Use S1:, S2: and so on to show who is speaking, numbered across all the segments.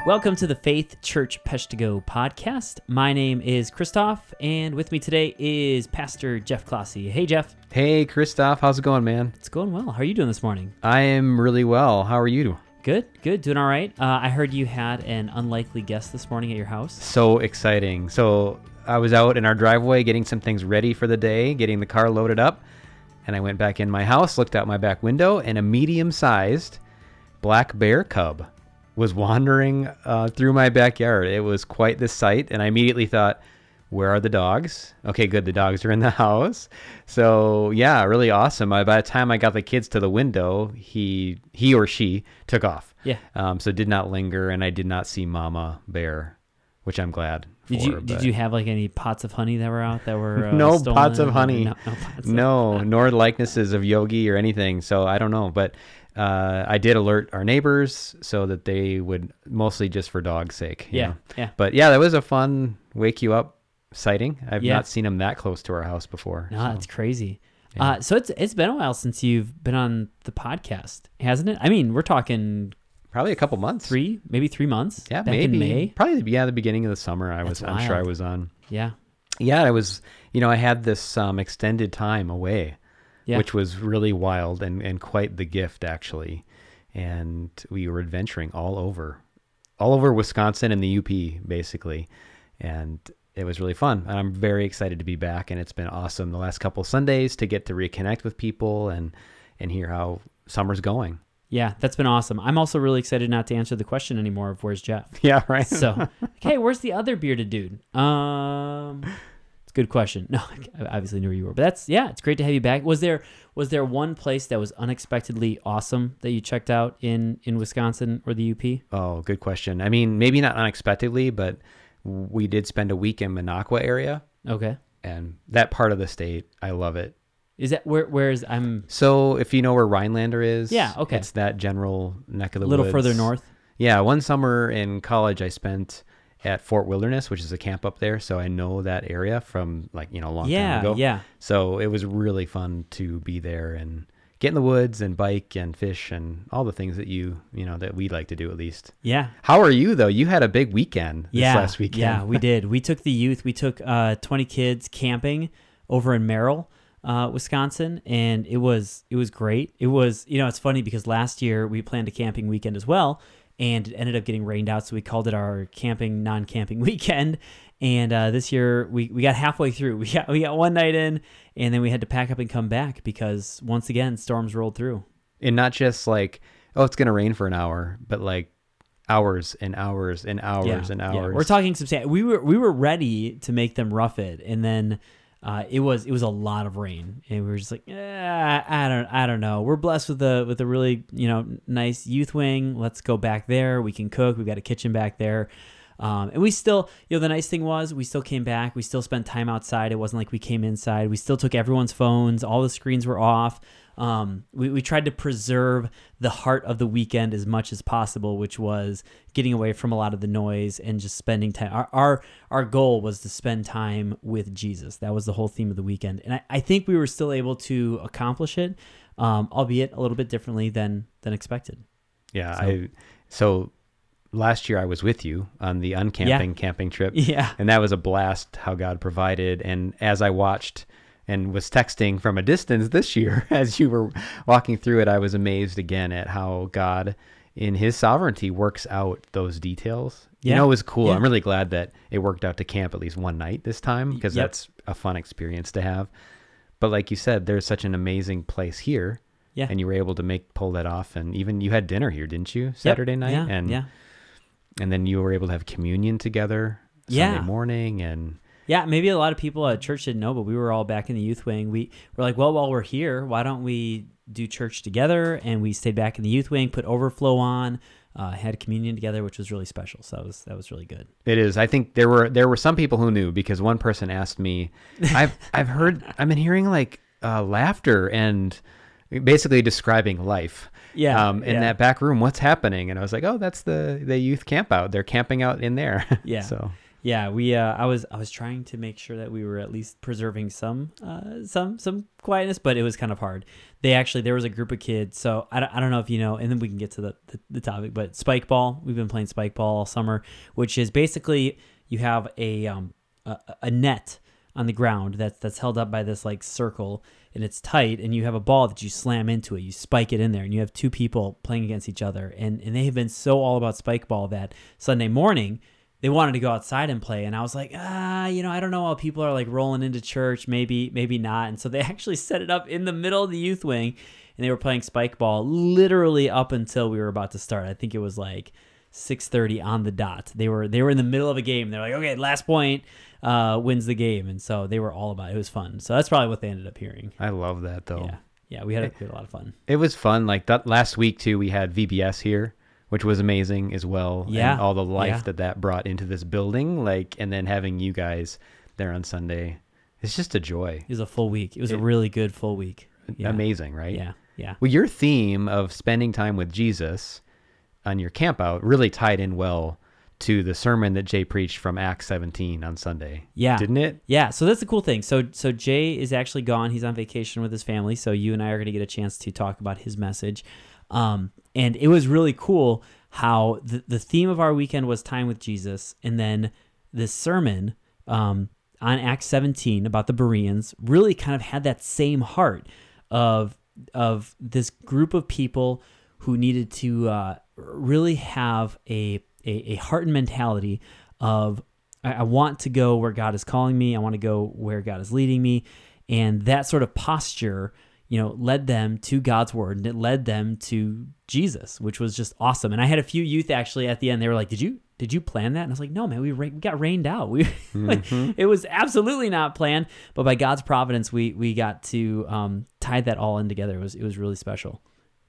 S1: Welcome to the Faith Church Peshtigo podcast. My name is Christoph, and with me today is Pastor Jeff Clossy. Hey, Jeff.
S2: Hey, Christoph. How's it going, man?
S1: It's going well. How are you doing this morning?
S2: I am really well. How are you?
S1: Good. Doing all right. I heard you had an unlikely guest this morning at your house.
S2: So exciting. So I was out in our driveway getting some things ready for the day, getting the car loaded up, and I went back in my house, looked out my back window, and a medium-sized black bear cub was wandering through my backyard. It was quite the sight, and I immediately thought, where are the dogs? Okay, good, the dogs are in the house. So yeah, really awesome. By the time I got the kids to the window, he or she took off.
S1: Yeah.
S2: So did not linger, and I did not see Mama Bear, which I'm glad for.
S1: Did you have like any pots of honey that were out that were
S2: no
S1: stolen?
S2: pots of honey?
S1: No pots
S2: nor likenesses of Yogi or anything. So I don't know, but I did alert our neighbors so that they would, mostly just for dog's sake.
S1: Yeah.
S2: But yeah, that was a fun wake you up sighting. I've not seen them that close to our house before.
S1: No,
S2: so.
S1: that's crazy.
S2: Yeah.
S1: So it's been a while since you've been on the podcast, hasn't it? I mean, we're talking
S2: probably a couple months.
S1: maybe 3 months.
S2: Yeah,
S1: back
S2: maybe.
S1: in May.
S2: Probably the beginning of the summer. I'm sure I was on.
S1: Yeah.
S2: Yeah, I was. I had this extended time away.
S1: Yeah.
S2: Which was really wild and quite the gift, actually. And we were adventuring all over Wisconsin and the UP, basically. And it was really fun. And I'm very excited to be back. And it's been awesome the last couple Sundays to get to reconnect with people and hear how summer's going.
S1: Yeah, that's been awesome. I'm also really excited not to answer the question anymore of where's Jeff.
S2: Yeah, right.
S1: So, hey, where's the other bearded dude? It's a good question. No, I obviously knew where you were, but it's great to have you back. Was there one place that was unexpectedly awesome that you checked out in Wisconsin or the UP?
S2: Oh, good question. I mean, maybe not unexpectedly, but we did spend a week in Minocqua area.
S1: Okay.
S2: And that part of the state, I love it.
S1: Is that where's I'm?
S2: So if you know where Rhinelander is,
S1: yeah, okay.
S2: It's that general neck of the woods.
S1: A little further north.
S2: Yeah, one summer in college I spent at Fort Wilderness, which is a camp up there, so I know that area from a long time ago.
S1: Yeah.
S2: So it was really fun to be there and get in the woods and bike and fish and all the things that that we like to do at least.
S1: Yeah.
S2: How are you though? You had a big weekend this last weekend.
S1: Yeah, we did. We took the youth. We took 20 kids camping over in Merrill, Wisconsin, and it was great. It was, it's funny because last year we planned a camping weekend as well, and it ended up getting rained out, so we called it our camping non-camping weekend. And this year we got halfway through. We got one night in, and then we had to pack up and come back because once again storms rolled through.
S2: And not just it's gonna rain for an hour, but hours and hours and hours and hours.
S1: Yeah. We're talking substantial. We were ready to make them rough it, and then it was a lot of rain, and we were just like, I don't know. We're blessed with a really nice youth wing. Let's go back there. We can cook. We've got a kitchen back there, and we still the nice thing was we still came back. We still spent time outside. It wasn't like we came inside. We still took everyone's phones. All the screens were off. We tried to preserve the heart of the weekend as much as possible, which was getting away from a lot of the noise and just spending time. Our goal was to spend time with Jesus. That was the whole theme of the weekend. And I think we were still able to accomplish it, albeit a little bit differently than expected.
S2: Yeah. So last year I was with you on the camping trip.
S1: Yeah.
S2: And that was a blast how God provided. And as I watched and was texting from a distance this year as you were walking through it, I was amazed again at how God in his sovereignty works out those details.
S1: Yeah.
S2: It was cool.
S1: Yeah.
S2: I'm really glad that it worked out to camp at least one night this time because that's a fun experience to have. But like you said, there's such an amazing place here.
S1: Yeah.
S2: And you were able to pull that off. And even you had dinner here, didn't you? Saturday night.
S1: Yeah.
S2: And then you were able to have communion together Sunday morning. And
S1: yeah, maybe a lot of people at church didn't know, but we were all back in the youth wing. We were like, well, while we're here, why don't we do church together? And we stayed back in the youth wing, put overflow on, had communion together, which was really special. So that was really good.
S2: It is. I think there were some people who knew because one person asked me, I've been hearing laughter and basically describing life.
S1: Yeah.
S2: In that back room, what's happening? And I was like, oh, that's the youth camp out. They're camping out in there.
S1: Yeah.
S2: So
S1: Yeah, we I was trying to make sure that we were at least preserving some quietness, but it was kind of hard. There was a group of kids, so I don't know if you know, and then we can get to the topic, but spike ball. We've been playing spike ball all summer, which is basically you have a net on the ground that's held up by this like circle, and it's tight, and you have a ball that you slam into it. You spike it in there, and you have two people playing against each other, and they have been so all about spike ball that Sunday morning they wanted to go outside and play. And I was like, I don't know how people are like rolling into church, maybe not. And so they actually set it up in the middle of the youth wing, and they were playing spike ball literally up until we were about to start. I think it was like 6:30 on the dot. They were in the middle of a game. They're like, okay, last point wins the game. And so they were all about it. It was fun. So that's probably what they ended up hearing.
S2: I love that though.
S1: Yeah, we had a lot of fun.
S2: It was fun. Like that last week too, we had VBS here, which was amazing as well.
S1: Yeah.
S2: And all the life that brought into this building, and then having you guys there on Sunday. It's just a joy.
S1: It was a full week. It was a really good full week. Yeah.
S2: Amazing, right?
S1: Yeah.
S2: Well, your theme of spending time with Jesus on your camp out really tied in well to the sermon that Jay preached from Acts 17 on Sunday.
S1: Yeah.
S2: Didn't it?
S1: Yeah. So that's the cool thing. So Jay is actually gone. He's on vacation with his family. So you and I are going to get a chance to talk about his message. And it was really cool how the theme of our weekend was time with Jesus. And then this sermon on Acts 17 about the Bereans really kind of had that same heart of this group of people who needed to really have a heart and mentality of, I want to go where God is calling me. I want to go where God is leading me. And that sort of posture, led them to God's word, and it led them to Jesus, which was just awesome. And I had a few youth actually at the end. They were like, did you plan that? And I was like, no, man, we got rained out. It was absolutely not planned, but by God's providence, we got to tie that all in together. It was really special.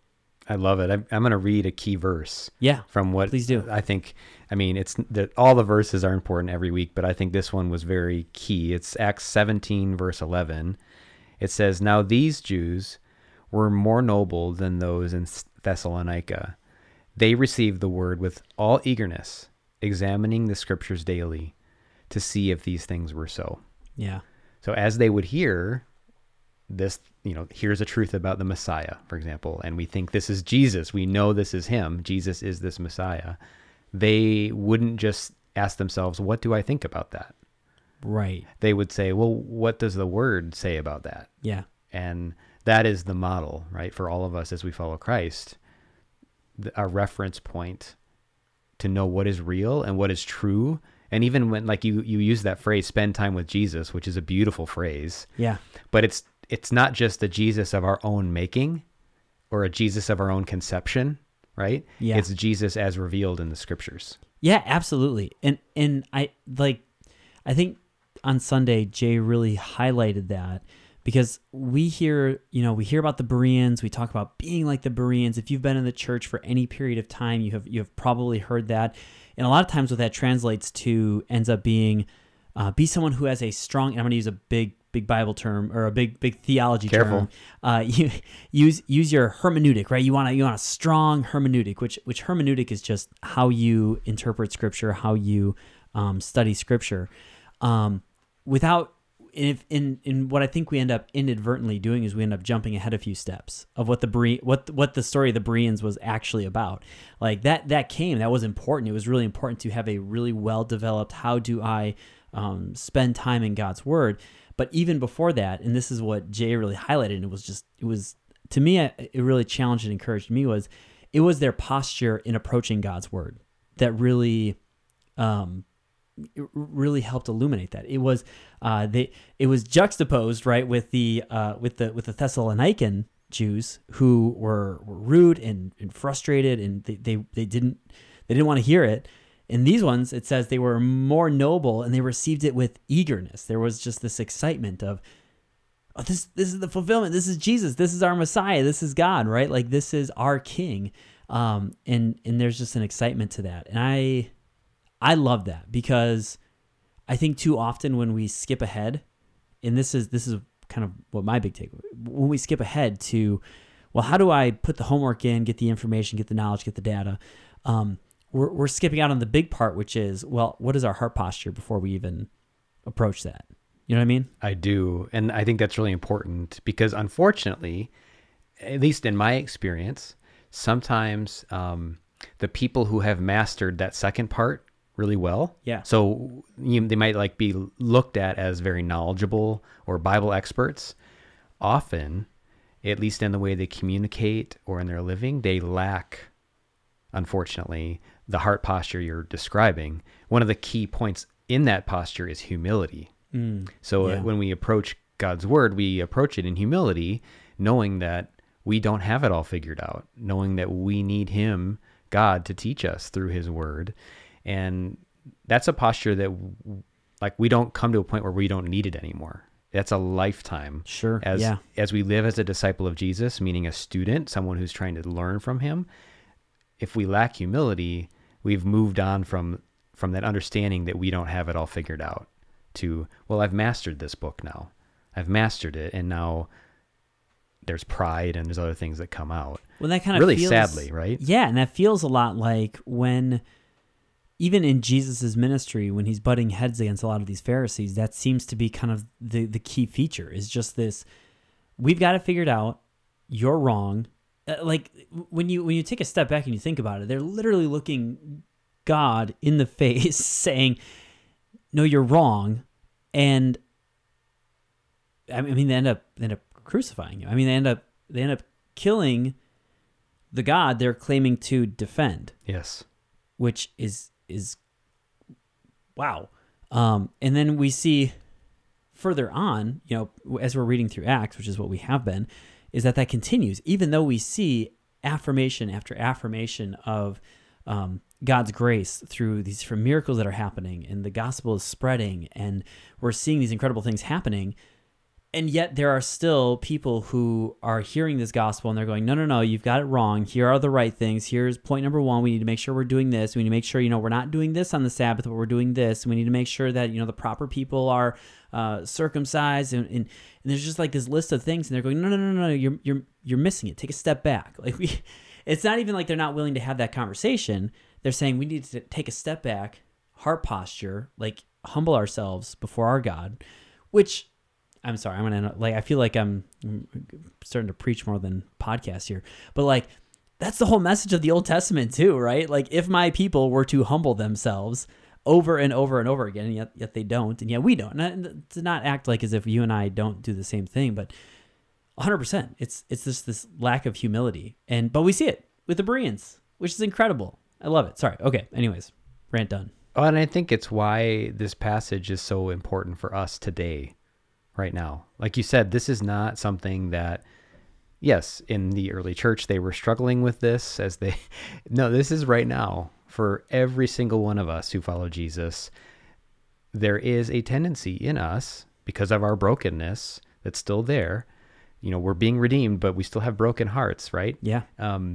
S2: I love it. I'm going to read a key verse.
S1: Yeah.
S2: From what
S1: please do.
S2: I think, it's that all the verses are important every week, but I think this one was very key. It's Acts 17 verse 11. It says, "Now these Jews were more noble than those in Thessalonica. They received the word with all eagerness, examining the scriptures daily to see if these things were so."
S1: Yeah.
S2: So as they would hear this, here's a truth about the Messiah, for example, and we think this is Jesus. We know this is him. Jesus is this Messiah. They wouldn't just ask themselves, what do I think about that?
S1: Right.
S2: They would say, well, what does the word say about that?
S1: Yeah.
S2: And that is the model, right, for all of us as we follow Christ, a reference point to know what is real and what is true. And even when, like you use that phrase, spend time with Jesus, which is a beautiful phrase.
S1: Yeah.
S2: But it's not just the Jesus of our own making or a Jesus of our own conception, right?
S1: Yeah.
S2: It's Jesus as revealed in the scriptures.
S1: Yeah, absolutely. And I think on Sunday, Jay really highlighted that, because we hear about the Bereans. We talk about being like the Bereans. If you've been in the church for any period of time, you have probably heard that. And a lot of times what that translates to ends up being be someone who has a strong, and I'm going to use a big Bible term, or a big theology term. You use your hermeneutic, right? You want a strong hermeneutic, which hermeneutic is just how you interpret scripture, how you study scripture. In what I think we end up inadvertently doing is we end up jumping ahead a few steps of what the story of the Bereans was actually about. Like that was important. It was really important to have a really well developed, how do I spend time in God's word. But even before that, and this is what Jay really highlighted, and it was to me, it really challenged and encouraged me, it was their posture in approaching God's word that really it really helped illuminate that. It was juxtaposed, right, with the Thessalonican Jews who were rude and frustrated, and they didn't want to hear it. In these ones, it says they were more noble and they received it with eagerness. There was just this excitement of, oh, this is the fulfillment. This is Jesus. This is our Messiah. This is God, right? Like, this is our King. And there's just an excitement to that. And I love that, because I think too often when we skip ahead, and this is kind of what my big takeaway, when we skip ahead to, well, how do I put the homework in, get the information, get the knowledge, get the data? we're skipping out on the big part, which is, well, what is our heart posture before we even approach that? You know what I mean?
S2: I do. And I think that's really important because unfortunately, at least in my experience, sometimes the people who have mastered that second part really well.
S1: Yeah.
S2: So they might like be looked at as very knowledgeable or Bible experts. Often, at least in the way they communicate or in their living, they lack, unfortunately, the heart posture you're describing. One of the key points in that posture is humility. So when we approach God's word, we approach it in humility, knowing that we don't have it all figured out, knowing that we need him, God, to teach us through his word. And that's a posture that like we don't come to a point where we don't need it anymore. That's a lifetime.
S1: Sure.
S2: As we live as a disciple of Jesus, meaning a student, someone who's trying to learn from him, if we lack humility, we've moved on from that understanding that we don't have it all figured out to, well, I've mastered this book now. I've mastered it, and now there's pride and there's other things that come out.
S1: Well, that kind of
S2: really
S1: feels,
S2: sadly, right?
S1: Yeah, and that feels a lot like when, even in Jesus's ministry, when he's butting heads against a lot of these Pharisees, that seems to be kind of the key feature, is just this, we've got it figured out, you're wrong. Like when you take a step back and you think about it, they're literally looking God in the face saying, no, you're wrong. And I mean, they end up crucifying him. I mean, they end up killing the God they're claiming to defend.
S2: Yes.
S1: Which is wow. And then we see further on, as we're reading through Acts, which is what we have been, is that continues, even though we see affirmation after affirmation of God's grace through these different miracles that are happening, and the gospel is spreading, and we're seeing these incredible things happening. And yet there are still people who are hearing this gospel and they're going, no, you've got it wrong. Here are the right things. Here's point number 1. We need to make sure we're doing this. We need to make sure, we're not doing this on the Sabbath, but we're doing this. We need to make sure that, the proper people are circumcised. And there's just like this list of things, and they're going, no, you're missing it. Take a step back. Like it's not even like they're not willing to have that conversation. They're saying we need to take a step back, heart posture, like humble ourselves before our God, which, I'm sorry, I'm going to, I feel like I'm starting to preach more than podcast here, but that's the whole message of the Old Testament too, right? Like if my people were to humble themselves over and over and over again, and yet they don't, and yet we don't. And to not act like as if you and I don't do the same thing, but 100%, it's just this lack of humility. But we see it with the Bereans, which is incredible. I love it. Sorry. Okay. Anyways, rant done.
S2: Oh, and I think it's why this passage is so important for us today, right now. Like you said, this is not something that, yes, in the early church, they were struggling with this no, this is right now for every single one of us who follow Jesus. There is a tendency in us, because of our brokenness that's still there. We're being redeemed, but we still have broken hearts, right?
S1: Yeah.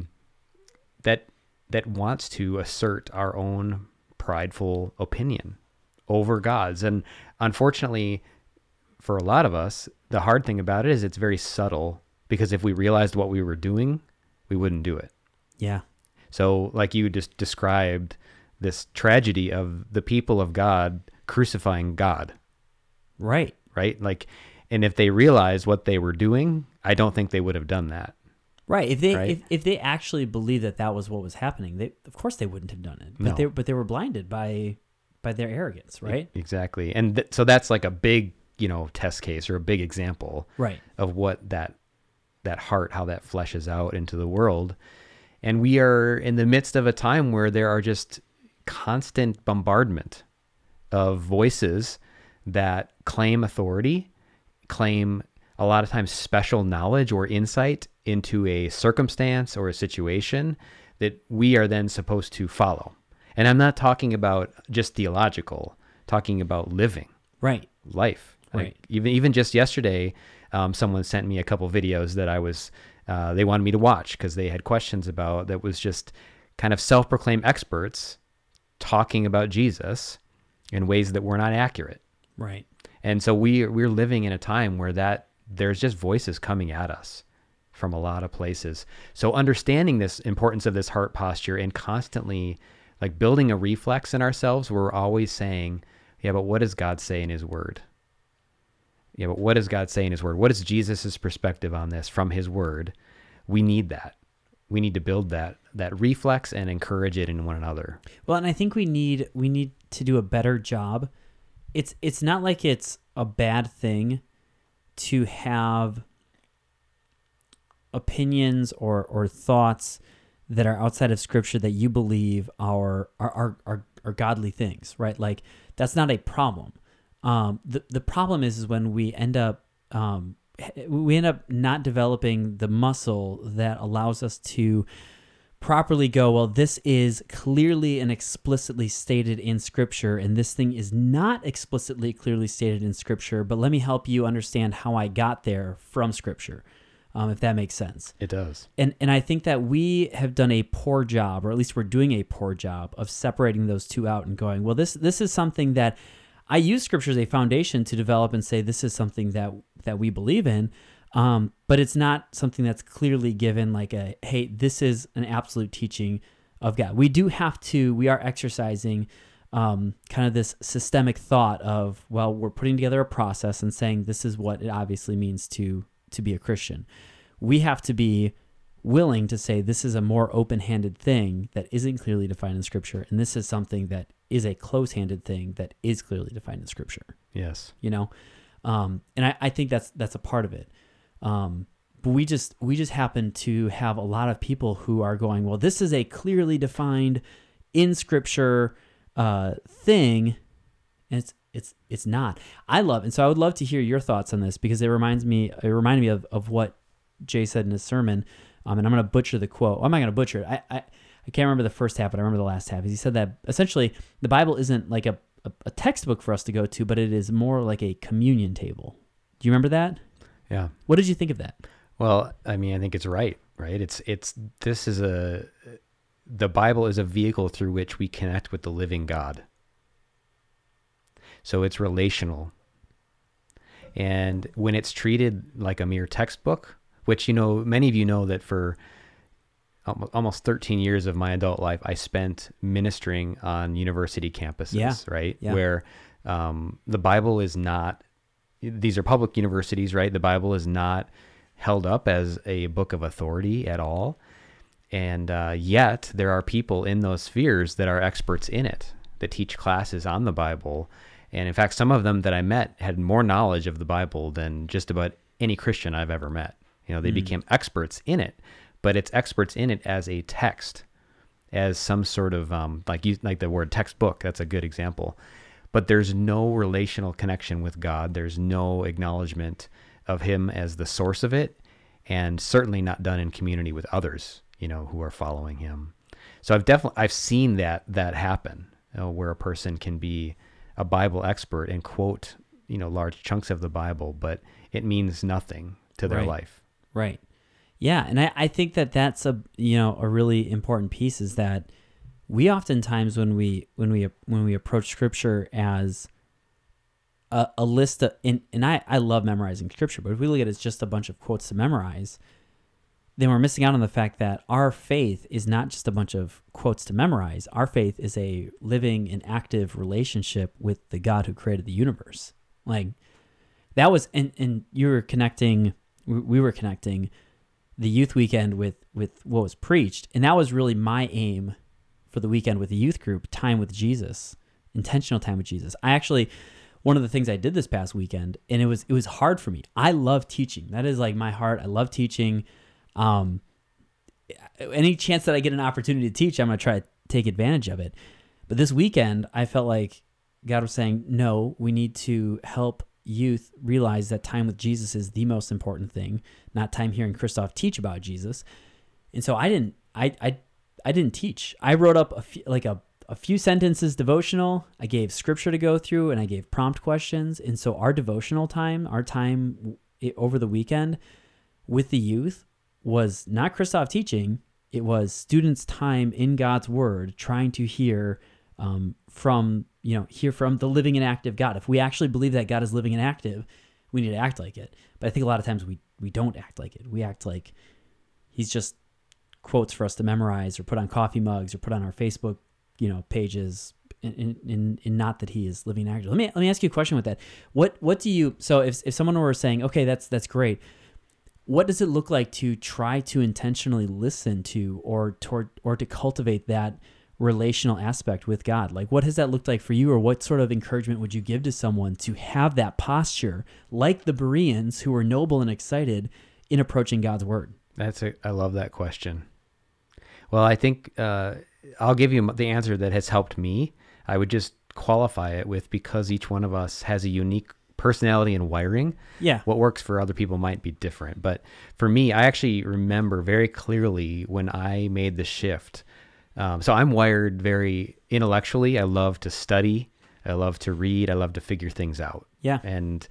S2: That wants to assert our own prideful opinion over God's. And unfortunately, for a lot of us, the hard thing about it is it's very subtle, because if we realized what we were doing, we wouldn't do it.
S1: Yeah.
S2: So like you just described this tragedy of the people of God crucifying God.
S1: Right.
S2: Right? And if they realized what they were doing, I don't think they would have done that.
S1: Right. If they actually believed that was what was happening, of course they wouldn't have done it. But they were blinded by their arrogance, right?
S2: Exactly. And so that's like a big, test case or a big example,
S1: right,
S2: of what that heart, how that fleshes out into the world. And we are in the midst of a time where there are just constant bombardment of voices that claim authority, claim a lot of times special knowledge or insight into a circumstance or a situation that we are then supposed to follow. And I'm not talking about just theological, talking about living,
S1: right,
S2: life.
S1: Right.
S2: Even just yesterday, someone sent me a couple videos that they wanted me to watch because they had questions about, that was just kind of self-proclaimed experts talking about Jesus in ways that were not accurate.
S1: Right.
S2: And so we're living in a time where there's just voices coming at us from a lot of places. So understanding this importance of this heart posture and constantly Like building a reflex in ourselves, we're always saying, yeah, but what does God say in his word? Yeah, but what does God say in his word? What is Jesus's perspective on this from his word? We need that. We need to build that reflex and encourage it in one another.
S1: Well, and I think we need to do a better job. It's not like it's a bad thing to have opinions or thoughts that are outside of Scripture that you believe are godly things, right? Like that's not a problem. The problem is when we end up not developing the muscle that allows us to properly go, well, this is clearly and explicitly stated in Scripture, and this thing is not explicitly clearly stated in Scripture, but let me help you understand how I got there from Scripture, if that makes sense.
S2: It does.
S1: And I think that we have done a poor job, or at least we're doing a poor job, of separating those two out and going, well, this is something that I use Scripture as a foundation to develop and say this is something that we believe in, but it's not something that's clearly given like hey, this is an absolute teaching of God. We are exercising kind of this systemic thought of, well, we're putting together a process and saying this is what it obviously means to be a Christian. We have to be willing to say this is a more open-handed thing that isn't clearly defined in Scripture, and this is something that is a close-handed thing that is clearly defined in Scripture.
S2: Yes.
S1: And I think that's a part of it. But we just happen to have a lot of people who are going, well, this is a clearly defined in Scripture thing, and it's not. And so I would love to hear your thoughts on this, because it reminded me of what Jay said in his sermon. And I'm going to butcher the quote. I'm not going to butcher it. I can't remember the first half, but I remember the last half. He said that essentially the Bible isn't like a textbook for us to go to, but it is more like a communion table. Do you remember that?
S2: Yeah.
S1: What did you think of that?
S2: Well, I mean, I think it's right? The Bible is a vehicle through which we connect with the living God. So it's relational. And when it's treated like a mere textbook, which, many of you know that for almost 13 years of my adult life, I spent ministering on university campuses, right?
S1: Yeah.
S2: Where the Bible is not, these are public universities, right? The Bible is not held up as a book of authority at all. And yet there are people in those spheres that are experts in it, that teach classes on the Bible. And in fact, some of them that I met had more knowledge of the Bible than just about any Christian I've ever met. They became experts in it, but it's experts in it as a text, as some sort of, like the word textbook, that's a good example. But there's no relational connection with God. There's no acknowledgement of him as the source of it, and certainly not done in community with others, who are following him. So I've seen that happen, where a person can be a Bible expert and quote, large chunks of the Bible, but it means nothing to their life.
S1: Right. Yeah. And I think that that's a really important piece, is that we oftentimes, when we approach Scripture as a list of, and I love memorizing Scripture, but if we look at it as just a bunch of quotes to memorize, then we're missing out on the fact that our faith is not just a bunch of quotes to memorize. Our faith is a living and active relationship with the God who created the universe. Like that was, and you were connecting, we were connecting the youth weekend with what was preached. And that was really my aim for the weekend with the youth group, time with Jesus, intentional time with Jesus. One of the things I did this past weekend, and it was hard for me. I love teaching. That is like my heart. I love teaching. Any chance that I get an opportunity to teach, I'm going to try to take advantage of it. But this weekend, I felt like God was saying, no, we need to help youth realize that time with Jesus is the most important thing, not time hearing Christoph teach about Jesus. And so I didn't teach. I wrote up a few sentences devotional. I gave scripture to go through, and I gave prompt questions. And so our devotional time, our time over the weekend with the youth, was not Christoph teaching. It was students' time in God's Word, trying to hear from the living and active God. If we actually believe that God is living and active, we need to act like it. But I think a lot of times we don't act like it. We act like he's just quotes for us to memorize or put on coffee mugs or put on our Facebook pages in not that he is living actor. Let me ask you a question with that. What do you, so if someone were saying, okay, that's great, what does it look like to try to intentionally listen to or to cultivate that relational aspect with God? Like, what has that looked like for you, or what sort of encouragement would you give to someone to have that posture like the Bereans, who were noble and excited in approaching God's word?
S2: I love that question. Well, I think I'll give you the answer that has helped me. I would just qualify it with, because each one of us has a unique personality and wiring.
S1: Yeah.
S2: What works for other people might be different. But for me, I actually remember very clearly when I made the shift. So I'm wired very intellectually. I love to study. I love to read. I love to figure things out.
S1: Yeah.
S2: And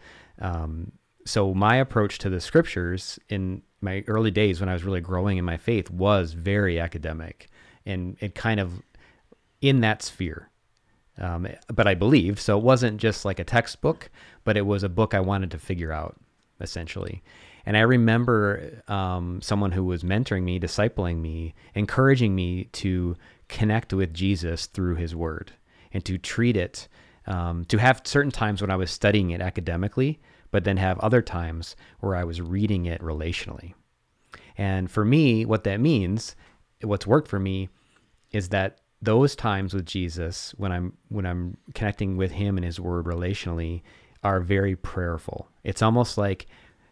S2: so my approach to the scriptures in my early days when I was really growing in my faith was very academic and kind of in that sphere. But I believed, so it wasn't just like a textbook, but it was a book I wanted to figure out, essentially. And I remember someone who was mentoring me, discipling me, encouraging me to connect with Jesus through his word and to treat it, to have certain times when I was studying it academically, but then have other times where I was reading it relationally. And for me, what that means, what's worked for me, is that those times with Jesus, when I'm connecting with him and his word relationally, are very prayerful. It's almost like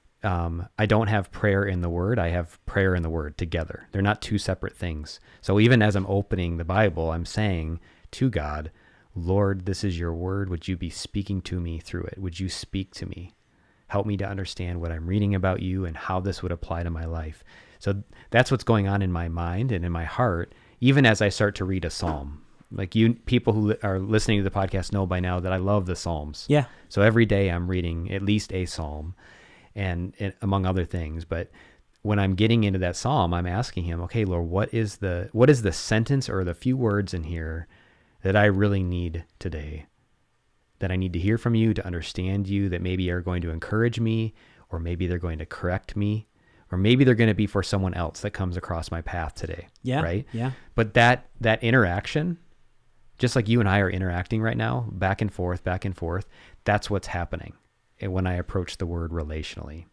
S2: I don't have prayer in the word. I have prayer in the word together. They're not two separate things. So even as I'm opening the Bible, I'm saying to God, Lord, this is your word. Would you be speaking to me through it? Would you speak to me? Help me to understand what I'm reading about you and how this would apply to my life. So that's what's going on in my mind and in my heart, even as I start to read a psalm. Like, you people who are listening to the podcast know by now that I love the Psalms. Yeah. So every day I'm reading at least a psalm, and among other things. But when I'm getting into that psalm, I'm asking him, okay, Lord, what is the sentence or the few words in here that I really need today, that I need to hear from you, to understand you, that maybe are going to encourage me, or maybe they're going to correct me, or maybe they're going to be for someone else that comes across my path today.
S1: Yeah.
S2: Right.
S1: Yeah.
S2: But that interaction, just like you and I are interacting right now, back and forth, that's what's happening when I approach the word relationally.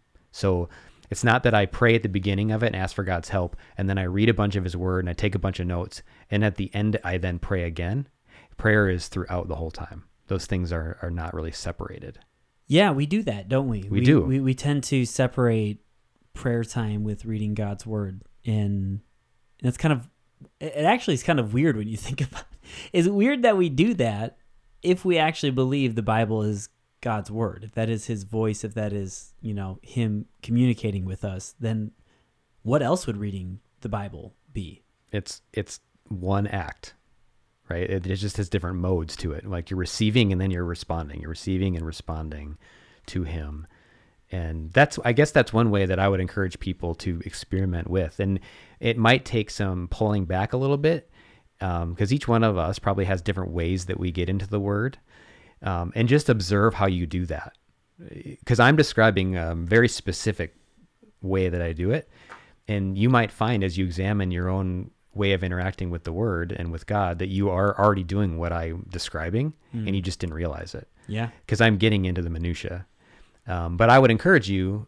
S2: So it's not that I pray at the beginning of it and ask for God's help, and then I read a bunch of his word and I take a bunch of notes, and at the end I then pray again. Prayer is throughout the whole time. Those things are not really separated. Yeah,
S1: we do that, don't we?
S2: We do.
S1: We tend to separate prayer time with reading God's word, and it's kind of, it actually is kind of weird when you think about it. It's weird that we do that if we actually believe the Bible is God's word, if that is his voice, if that is, him communicating with us, then what else would reading the Bible be?
S2: It's one act, right? It just has different modes to it. Like, you're receiving and then you're responding. You're receiving and responding to him. And I guess that's one way that I would encourage people to experiment with. And it might take some pulling back a little bit, because each one of us probably has different ways that we get into the word. And just observe how you do that. Because I'm describing a very specific way that I do it. And you might find, as you examine your own way of interacting with the word and with God, that you are already doing what I'm describing, and you just didn't realize it.
S1: Yeah.
S2: Because I'm getting into the minutia. But I would encourage you,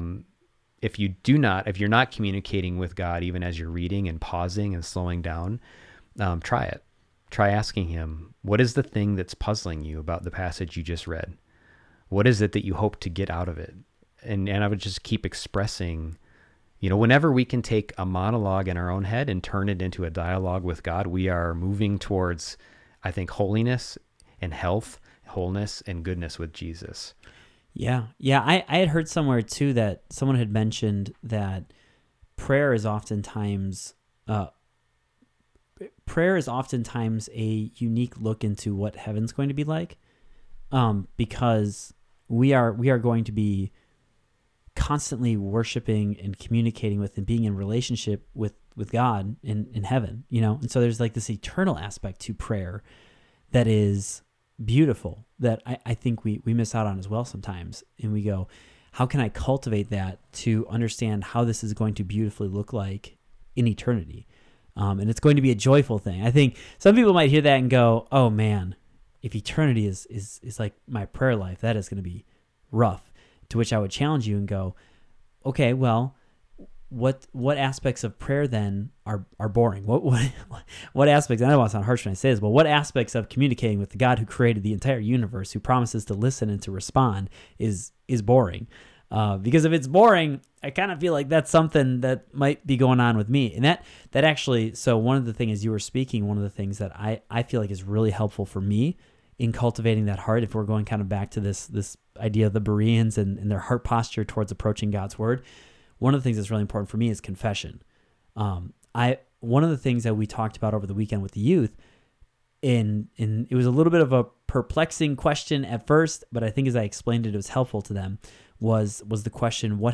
S2: if you're not communicating with God, even as you're reading and pausing and slowing down, try it. Try asking him, what is the thing that's puzzling you about the passage you just read? What is it that you hope to get out of it? And I would just keep expressing, whenever we can take a monologue in our own head and turn it into a dialogue with God, we are moving towards, I think, holiness and health, wholeness and goodness with Jesus.
S1: Yeah. Yeah. I had heard somewhere too that someone had mentioned that prayer is oftentimes a unique look into what heaven's going to be like, because we are going to be constantly worshiping and communicating with and being in relationship with God in heaven, and so there's like this eternal aspect to prayer that is beautiful that I think we miss out on as well sometimes, and we go, how can I cultivate that to understand how this is going to beautifully look like in eternity? And it's going to be a joyful thing. I think some people might hear that and go, oh man, if eternity is like my prayer life, that is going to be rough. To which I would challenge you and go, okay, well, what aspects of prayer then are boring? What aspects, and I don't want to sound harsh when I say this, but what aspects of communicating with the God who created the entire universe, who promises to listen and to respond, is boring? Because if it's boring, I kind of feel like that's something that might be going on with me. And that actually, so one of the things, as you were speaking, one of the things that I feel like is really helpful for me in cultivating that heart, if we're going kind of back to this idea of the Bereans and their heart posture towards approaching God's word, one of the things that's really important for me is confession. One of the things that we talked about over the weekend with the youth, and it was a little bit of a perplexing question at first, but I think as I explained it, it was helpful to them, was the question, what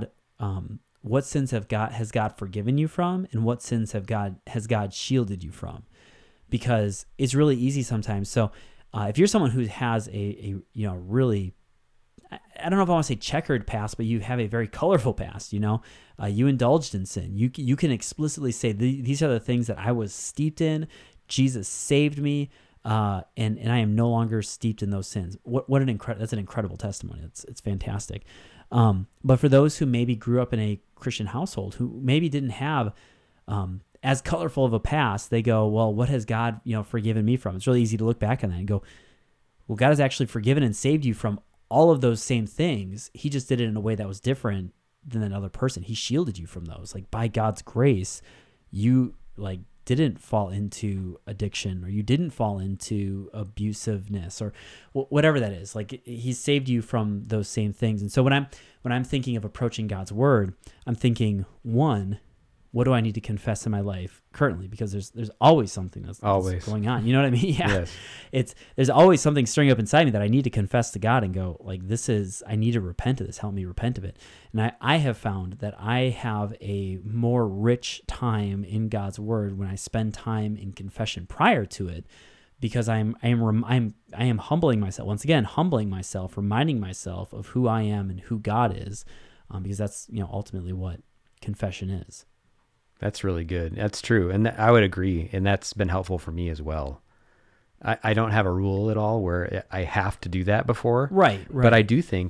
S1: sins has God forgiven you from, and what sins has God shielded you from? Because it's really easy sometimes. So if you're someone who has a really, I don't know if I want to say checkered past, but you have a very colorful past, you indulged in sin. You can explicitly say, these are the things that I was steeped in. Jesus saved me, and I am no longer steeped in those sins. That's an incredible testimony. It's fantastic. But for those who maybe grew up in a Christian household, who maybe didn't have as colorful of a past, they go, well, what has God forgiven me from? It's really easy to look back on that and go, well, God has actually forgiven and saved you from all of those same things. He just did it in a way that was different than another person. He shielded you from those. Like, by God's grace, you didn't fall into addiction, or you didn't fall into abusiveness, or whatever that is. Like, he saved you from those same things. And so when I'm thinking of approaching God's word, I'm thinking, one, what do I need to confess in my life currently? Because there's always something that's going on. You know what I mean? Yeah. Yes. There's always something stirring up inside me that I need to confess to God and go, like, I need to repent of this. Help me repent of it. And I have found that I have a more rich time in God's word when I spend time in confession prior to it, because I am humbling myself, once again, reminding myself of who I am and who God is, because that's, ultimately what confession is.
S2: That's really good. That's true. And I would agree. And that's been helpful for me as well. I don't have a rule at all where I have to do that before.
S1: Right.
S2: But I do think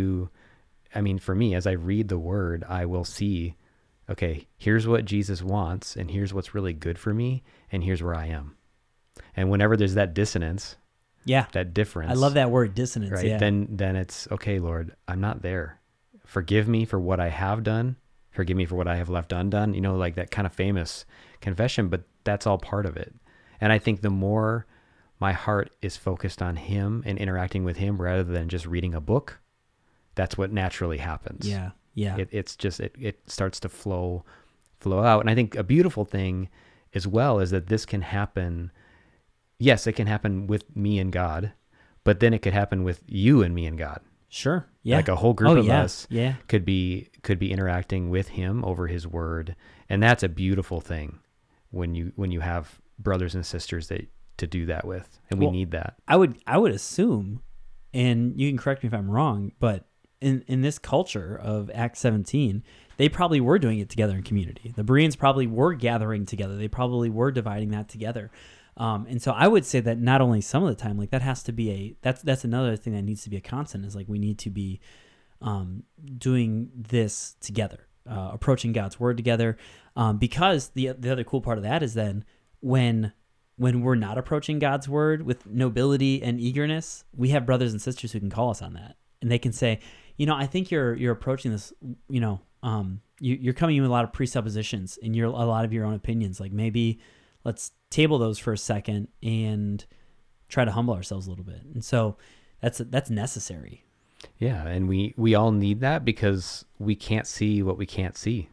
S2: for me, as I read the word, I will see, okay, here's what Jesus wants, and here's what's really good for me, and here's where I am. And whenever there's that dissonance, that difference.
S1: I love that word, dissonance.
S2: Right.
S1: Yeah.
S2: Then it's, okay, Lord, I'm not there. Forgive me for what I have done. Forgive me for what I have left undone, like that kind of famous confession, but that's all part of it. And I think the more my heart is focused on him and interacting with him rather than just reading a book, that's what naturally happens.
S1: Yeah. Yeah.
S2: It's just, it starts to flow out. And I think a beautiful thing as well is that this can happen. Yes, it can happen with me and God, but then it could happen with you and me and God.
S1: Sure. Yeah.
S2: Like a whole group of us could be interacting with him over his word. And that's a beautiful thing when you have brothers and sisters to do that with. And we need that.
S1: I would assume, and you can correct me if I'm wrong, but in this culture of Acts 17, they probably were doing it together in community. The Bereans probably were gathering together. They probably were dividing that together. And so I would say that not only some of the time, like that has to be that's another thing that needs to be a constant, is like we need to be doing this together, approaching God's word together. Because the other cool part of that is then when we're not approaching God's word with nobility and eagerness, we have brothers and sisters who can call us on that. And they can say, I think you're approaching this, you're coming in with a lot of presuppositions and a lot of your own opinions. Like, maybe let's table those for a second and try to humble ourselves a little bit. And so that's necessary.
S2: Yeah. And we all need that, because we can't see what we can't see.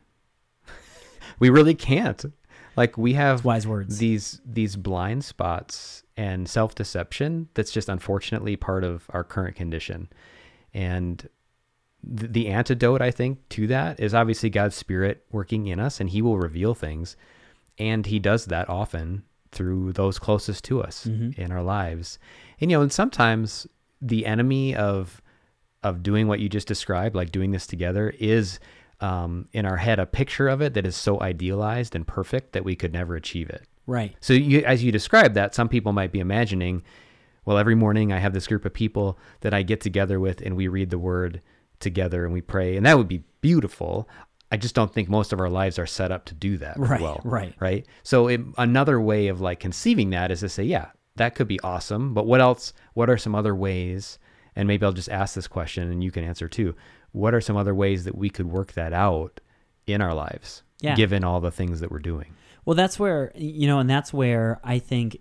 S2: We really can't. Like, we have
S1: wise words.
S2: These blind spots and self-deception that's just unfortunately part of our current condition. And the antidote, I think, to that is obviously God's Spirit working in us, and he will reveal things. And he does that often through those closest to us in our lives. And, and sometimes the enemy of doing what you just described, like doing this together, is in our head a picture of it that is so idealized and perfect that we could never achieve it.
S1: Right.
S2: So as you describe that, some people might be imagining, well, every morning I have this group of people that I get together with and we read the word together and we pray, and that would be beautiful. I just don't think most of our lives are set up to do that well. Right. So another way of like conceiving that is to say, yeah, that could be awesome, but what else? What are some other ways? And maybe I'll just ask this question and you can answer too. What are some other ways that we could work that out in our lives, given all the things that we're doing?
S1: Well, that's where, and that's where I think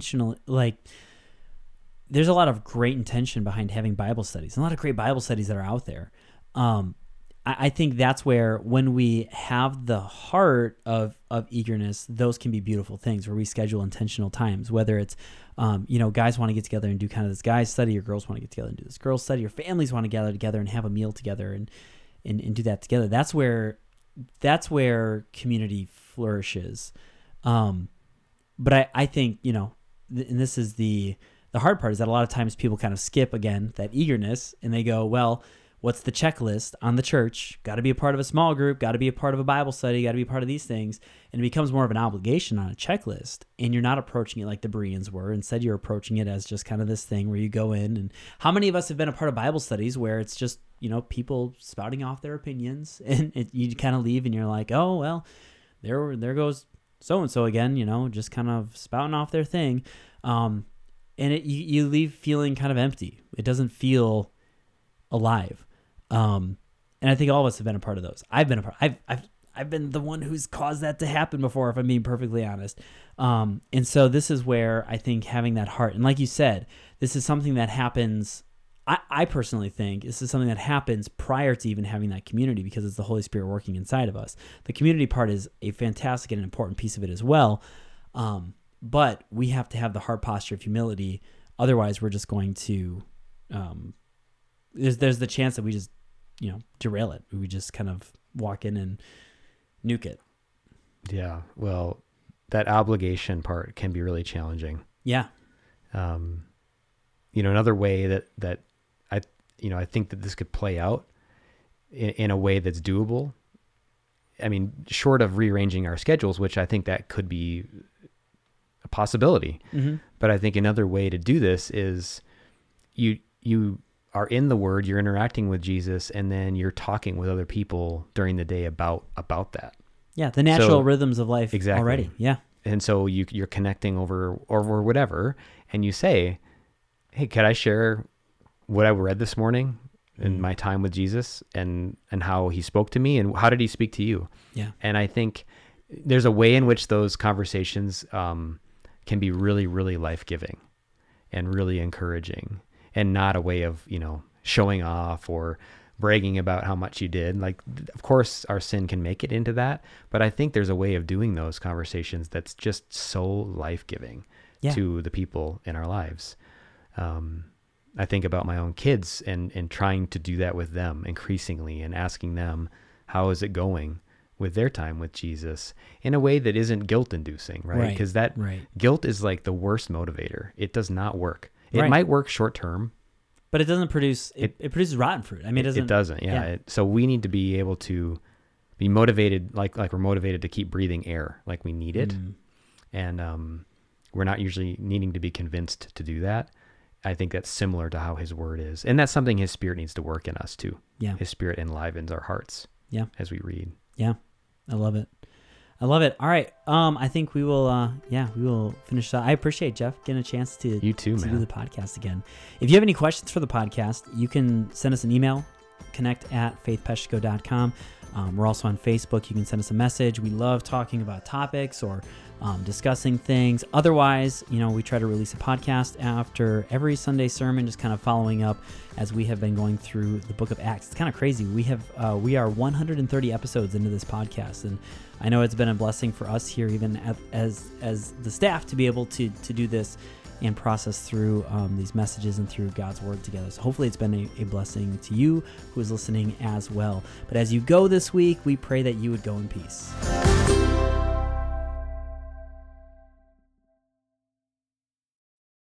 S1: there's a lot of great intention behind having Bible studies, and a lot of great Bible studies that are out there. I think that's where, when we have the heart of eagerness, those can be beautiful things, where we schedule intentional times, whether it's, guys want to get together and do kind of this guys study, or girls want to get together and do this girls study, or families want to gather together and have a meal together and do that together. That's where community flourishes. But I think, and this is the hard part, is that a lot of times people kind of skip, again, that eagerness, and they go, well, what's the checklist on the church? Got to be a part of a small group, got to be a part of a Bible study, got to be a part of these things. And it becomes more of an obligation on a checklist, and you're not approaching it like the Bereans were. Instead, you're approaching it as just kind of this thing where you go in. And how many of us have been a part of Bible studies where it's just, people spouting off their opinions, and you kind of leave and you're like, oh, well, there goes so-and-so again, just kind of spouting off their thing. And you leave feeling kind of empty. It doesn't feel alive. And I think all of us have been a part of those. I've been a part. I've been the one who's caused that to happen before, if I'm being perfectly honest. And so this is where I think having that heart, and like you said, this is something that happens. I personally think this is something that happens prior to even having that community, because it's the Holy Spirit working inside of us. The community part is a fantastic and important piece of it as well. But we have to have the heart posture of humility. Otherwise, we're just going to, there's the chance that we just, derail it. We just kind of walk in and nuke it.
S2: Yeah. Well, that obligation part can be really challenging.
S1: Yeah.
S2: Another way that I think that this could play out in a way that's doable. I mean, short of rearranging our schedules, which I think that could be a possibility. Mm-hmm. But I think another way to do this is you are in the Word, you're interacting with Jesus, and then you're talking with other people during the day about that.
S1: Yeah, the natural rhythms of life already. Yeah.
S2: And so you're connecting over whatever, and you say, hey, could I share what I read this morning in my time with Jesus, and how he spoke to me, and how did he speak to you?
S1: Yeah.
S2: And I think there's a way in which those conversations can be really, really life-giving and really encouraging, and not a way of, showing off or bragging about how much you did. Like, of course, our sin can make it into that, but I think there's a way of doing those conversations that's just so life-giving to the people in our lives. I think about my own kids and trying to do that with them increasingly, and asking them, how is it going with their time with Jesus, in a way that isn't guilt-inducing, right? Because guilt is like the worst motivator. It does not work. It might work short-term,
S1: but it doesn't produce, it produces rotten fruit. I mean, it
S2: doesn't. Yeah. So we need to be able to be motivated, like we're motivated to keep breathing air, like we need it. And we're not usually needing to be convinced to do that. I think that's similar to how his word is. And that's something his Spirit needs to work in us too.
S1: Yeah.
S2: His Spirit enlivens our hearts as we read.
S1: Yeah. I love it. All right. I think we will finish that. I appreciate, Jeff, getting a chance to
S2: do the
S1: podcast again. If you have any questions for the podcast, you can send us an email, connect@faithpeshtigo.com. We're also on Facebook. You can send us a message. We love talking about topics or discussing things. Otherwise, we try to release a podcast after every Sunday sermon, just kind of following up as we have been going through the book of Acts. It's kind of crazy. We are 130 episodes into this podcast, and I know it's been a blessing for us here, even as the staff, to be able to do this and process through these messages and through God's word together. So hopefully it's been a blessing to you who is listening as well. But as you go this week, we pray that you would go in peace.